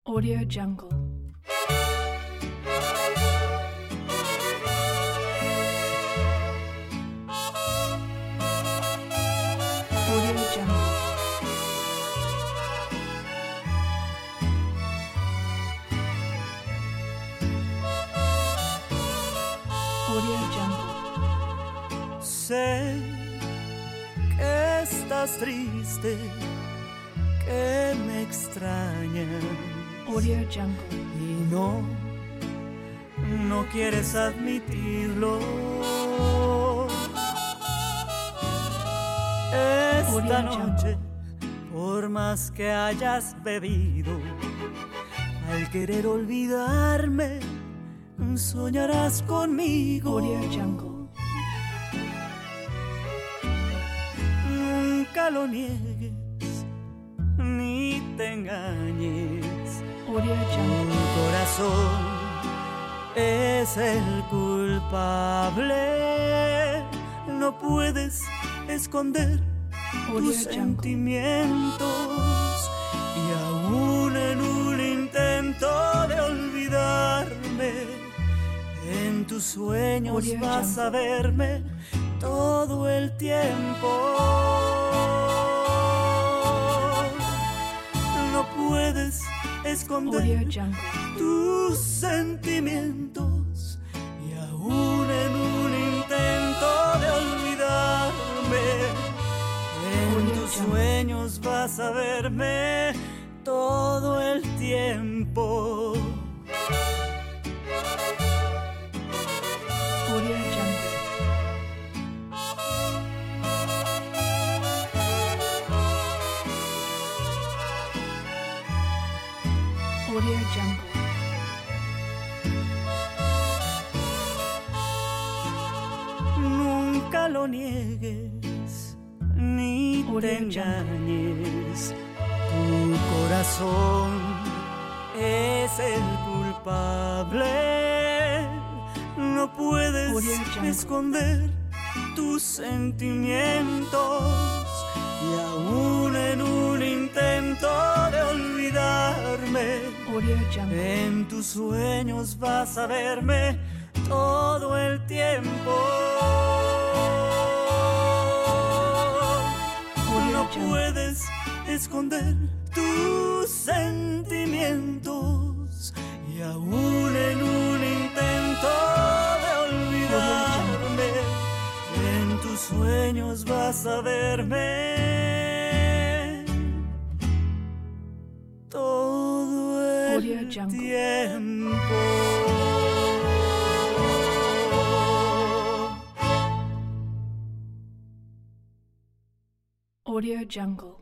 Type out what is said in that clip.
Audio Jungle. Audio Jungle. Audio Jungle. Sé que estás triste, que me extrañas. Audio Jungle. Y no quieres admitirlo. Esta noche, por más que hayas bebido, al querer olvidarme, soñarás conmigo. Audio Jungle. Nunca lo niegues, ni te engañes. Audio Jungle. Tu corazón es el culpable. No puedes esconder Audio tus Jungle. sentimientos. Y aún en un intento de olvidarme, en tus sueños Audio vas Jungle. a verme todo el tiempo. No puedes esconder Audio Jungle. tus sentimientos, y aún en un intento de olvidarme, en Audio tus Jungle. sueños vas a verme todo el tiempo. Audio Jungle. Audio Jungle. Nunca lo niegues, ni Audio te Jungle. engañes. Tu corazón es el culpable. No puedes Audio Jungle. esconder tus sentimientos. Y aún en un intento de olvidarme, Audio Jungle. en tus sueños vas a verme todo el tiempo. No Jungle. puedes esconder tus sentimientos, y aún en un intento de olvidarme, en tus sueños vas a verme todo el Audio Jungle. tiempo. Audio Jungle.